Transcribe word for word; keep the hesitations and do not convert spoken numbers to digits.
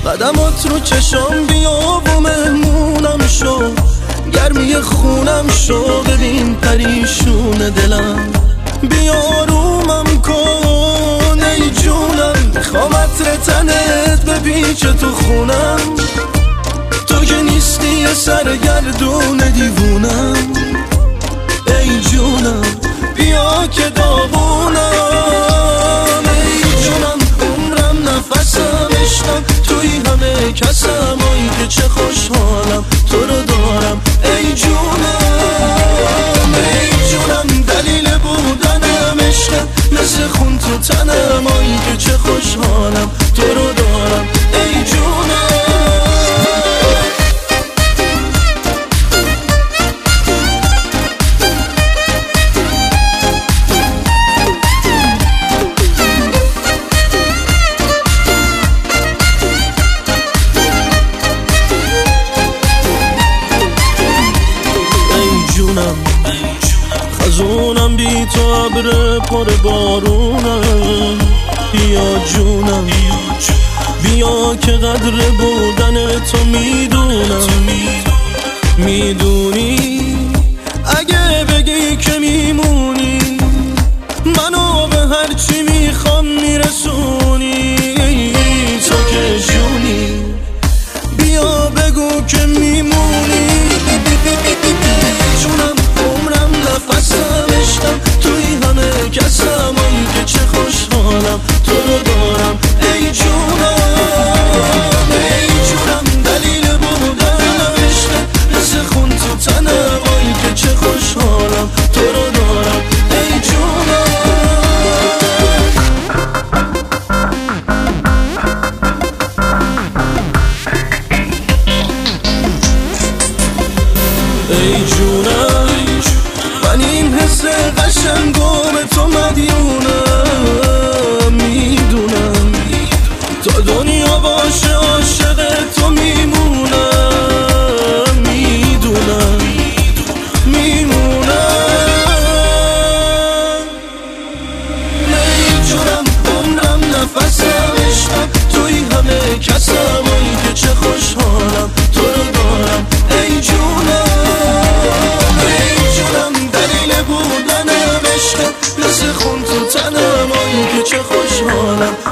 قدمات رو چشام بیا و مهمونم شو، گرمی خونم شو، ببین پریشون دلم، بیا آرومم کن ای جونم، میخوام عطر تنت بپیچه تو خونم، تو که نیستی یه سرگردون دیوونم، ای جونم بیا که داغونم، ای جونم عمرم نفسم عشقم، توی همه کسم، آی که چه خوشحالم تو رو دارم، ای جونم ای جونم دلیل بودنم عشقم، مثل خون تو تنم، آی که چه خوشحالم تو رو دارم، ای جونم. خزونم بی تو ابر پر بارونم، بیا جونم بیا که قدر بودن تو میدونم، میدونی اگه بگی که میمونی منو به هرچی میخوام میرسونی، تو که جونی بیا بگو که میمونی، جونم عمرم نفسم عشقم، توی همه کسم، آی که چه خوشحالم تو رو دارم، ای جونم ای جونم دلیل بودنم عشقم، مثل خون تو تنم، آی که چه خوشحالم تو رو دارم، ای جونم. ای جونم من این حس قشنگم تو مدیونم، میدونم تا دنیا باشه عاشق تو میمونم، میدونم میمونم، ای جونم عمرم نفسم عشقم، توی همه کسم، آی که چه خوشحالم تو رو دارم، ای جونم ای جونم دلیل بودنم عشقم، مثل خون تو تنم، آی که چه خوشحالم